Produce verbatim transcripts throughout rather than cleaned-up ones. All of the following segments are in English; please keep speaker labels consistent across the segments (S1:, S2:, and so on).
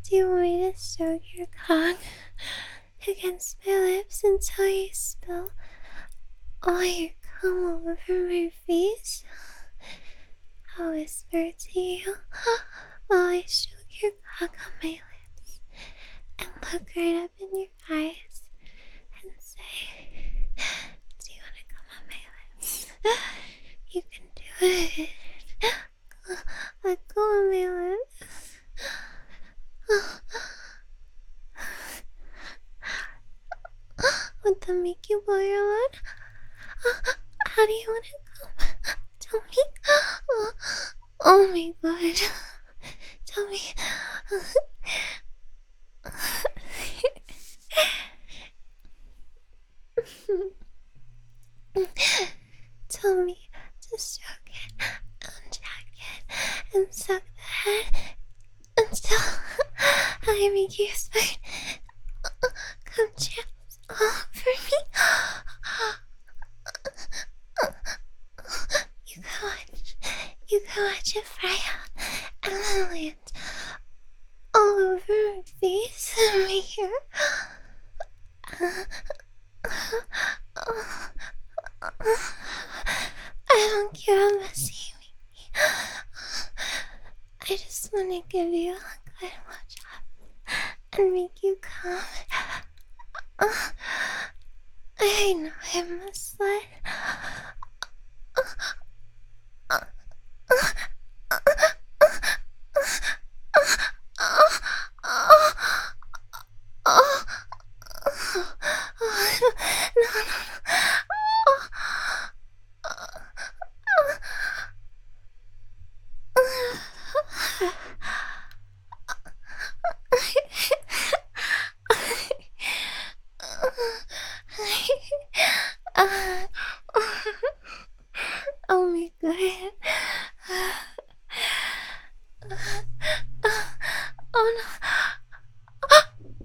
S1: Do you want me to stroke your cock against my lips until you spill all your cum all over my face? I'll whisper to you while I stroke your cock on my lips and look right up in your eyes and say, do you want to come on my lips? You can do it. Let go of my lips. Would that make you blow your load? How do you want to come? Tell me. Oh my god. Tell me. Tell me to stroke it, unjack it, and suck the head until I make you spurt. Come chance all over me. You can watch, you can watch it fry out and then land all over my face and my hair. I don't care about seeing me. I just want to give you a good job and make you come. I know I'm a slut. Oh my god. Oh no.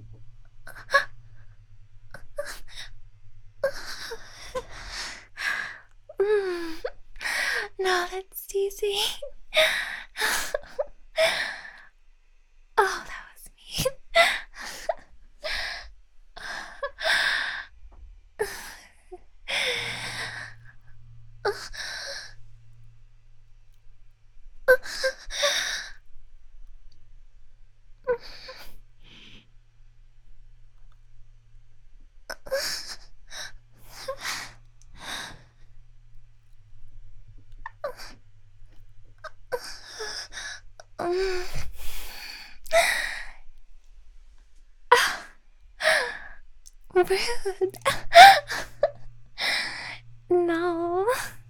S1: Mm. No, that's easy. Oh, that was mean. Rude. No.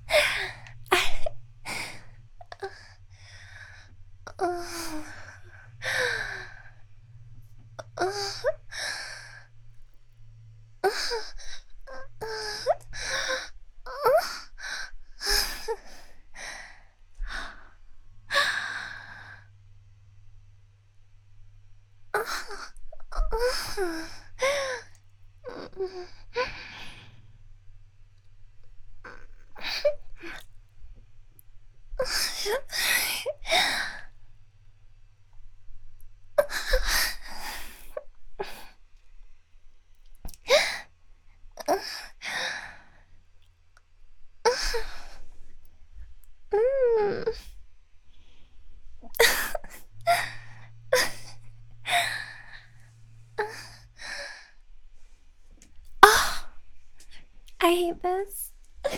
S1: Oh, I hate this.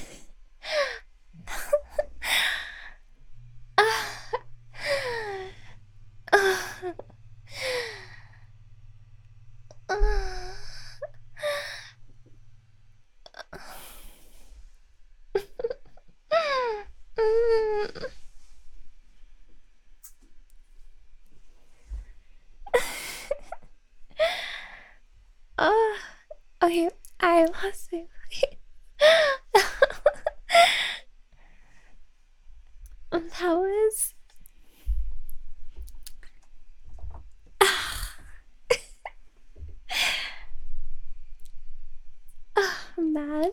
S1: Oh, okay, I lost my voice. That was I'm mad.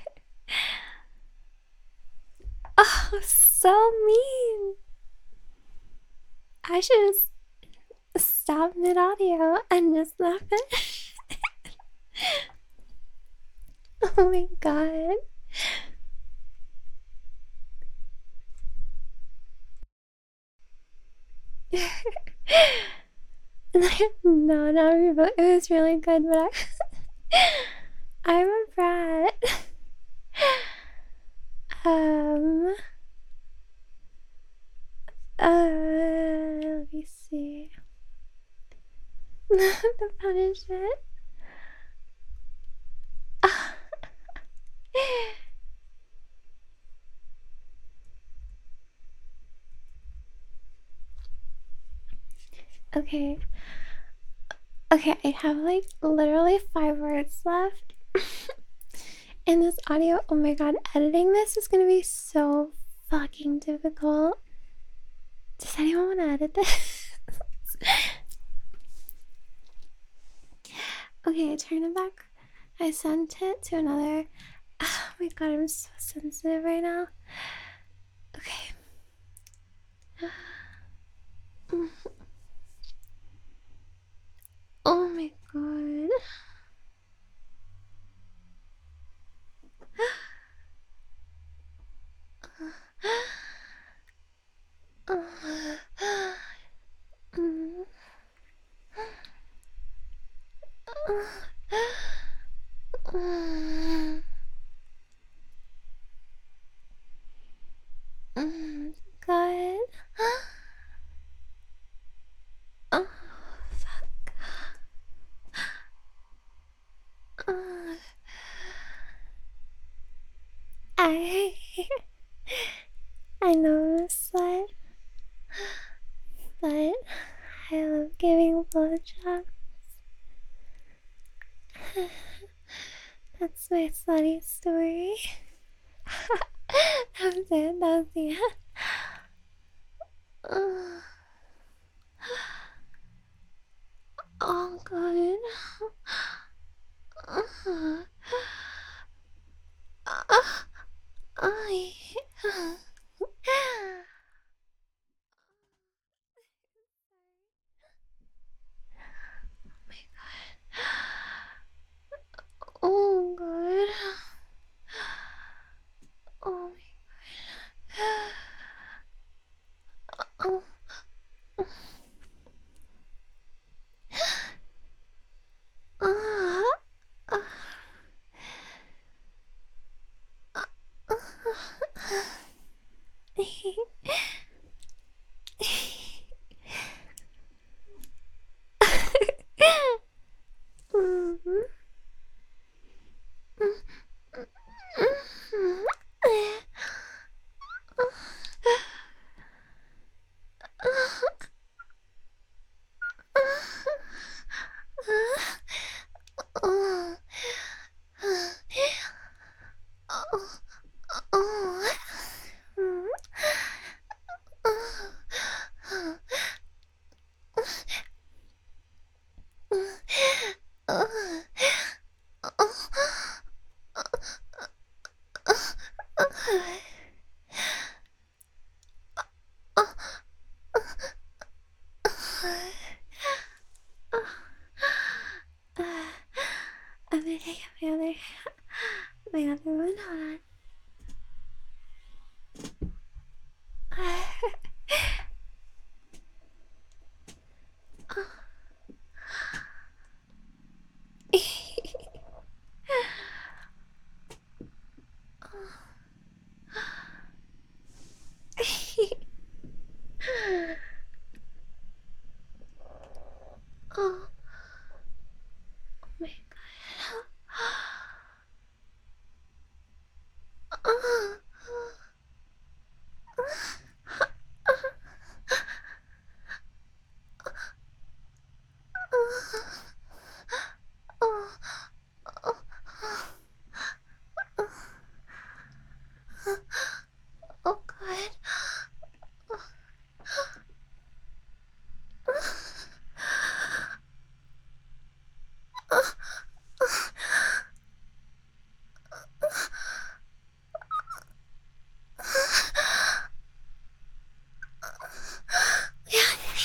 S1: Oh, so mean. I should just stop mid audio and just laugh it. Oh my god. No, not reboot. It was really good, but I, I'm a brat. Um. Uh. Let me see. The punishment. Okay. Okay, I have like literally five words left. In this audio, oh my god, editing this is gonna be so fucking difficult. Does anyone want to edit this? Okay, I turned it back. I sent it to another. Oh my god, I'm so sensitive right now. Okay. Oh my god. God. Oh, fuck. I I know this slut, but I love giving blowjobs. That's my slutty story. That was it. That was the end. Oh, oh god. Uh, uh, I. Oh god. Oh my god. Oh. Uh, uh, uh,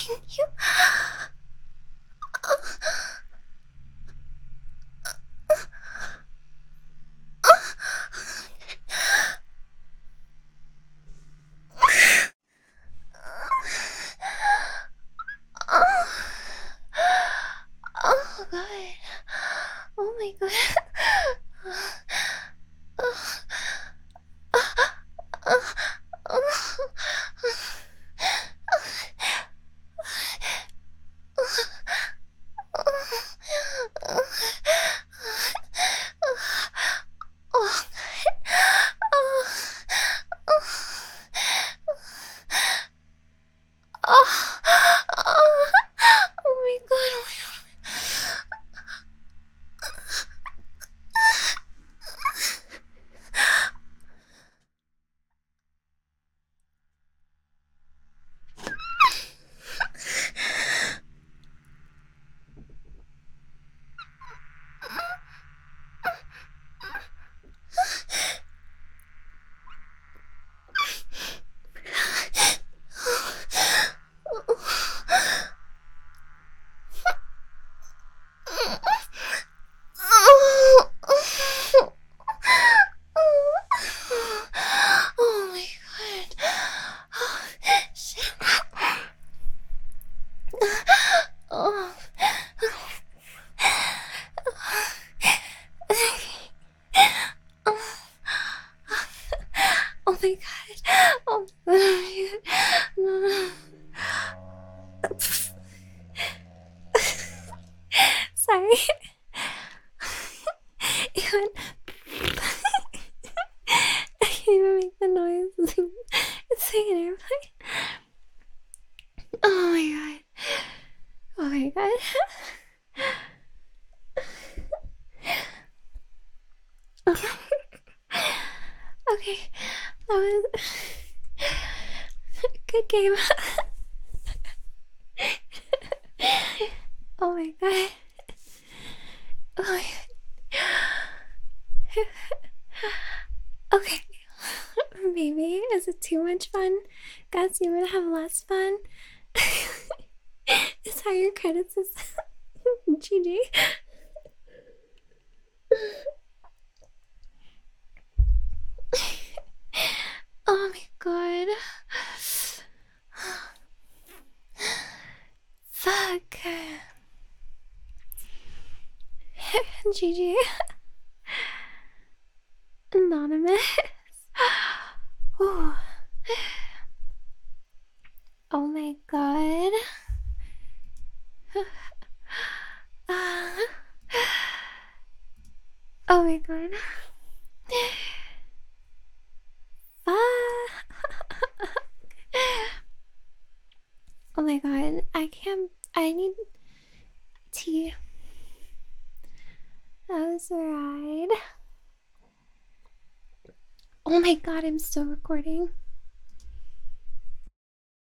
S1: Thank you. Oh god. Oh my god. Oh, oh, oh my god, oh oh my god. Oh, shit. Oh. Oh my god. Oh my god. No. Sorry. It went. I can't even make the noise. It's like an airplane. Oh my god. Oh my god. Okay. Okay. That was good game. Oh my god. Oh my god. Okay. Maybe. Is it too much fun? Guess you would have less fun. Is how your credits is G G. Oh my god. Fuck. G G. Anonymous. Ooh. Oh my god. Uh, oh my god. Fuck. Oh my god. I can't. I need tea. That was a ride. Oh my god, I'm still recording.